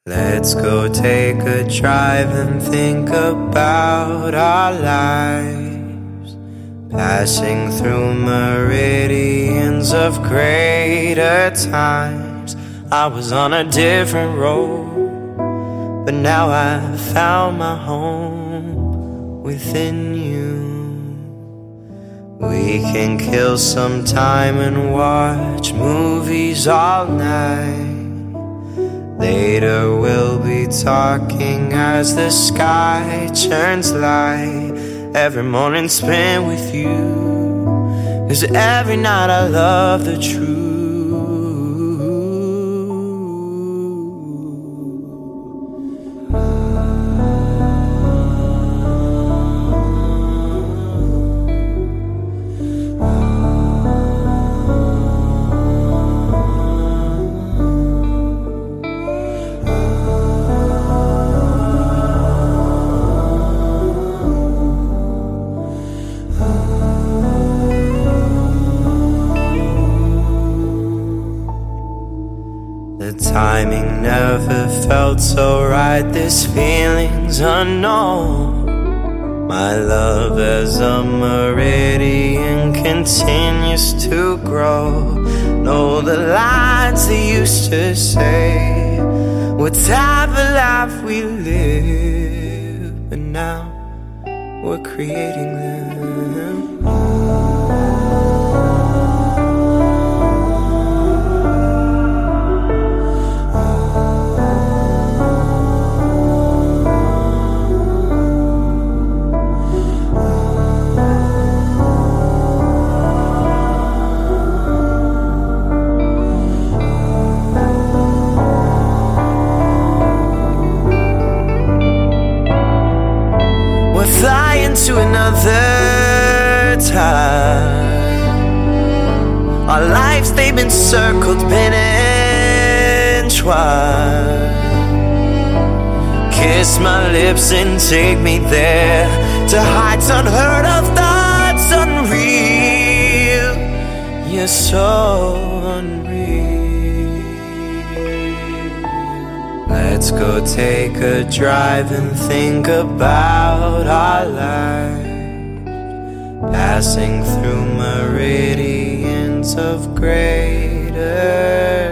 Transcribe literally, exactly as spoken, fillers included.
Let's go take a drive and think about our lives, passing through meridians of greater times. I was on a different road, but now I found my home within you. We can kill some time and watch movies all night. Later we'll be talking as the sky turns light. Every morning spent with you, 'cause every night I love the truth. The timing never felt so right, this feeling's unknown. My love as a meridian continues to grow. Know the lines they used to say, what type of life we live, but now we're creating them. Flying to another time. Our lives, they've been circled, been entwined. Kiss my lips and take me there, to heights unheard of, thoughts unreal. You're so unreal. Let's go take a drive and think about our lives, passing through meridians of greater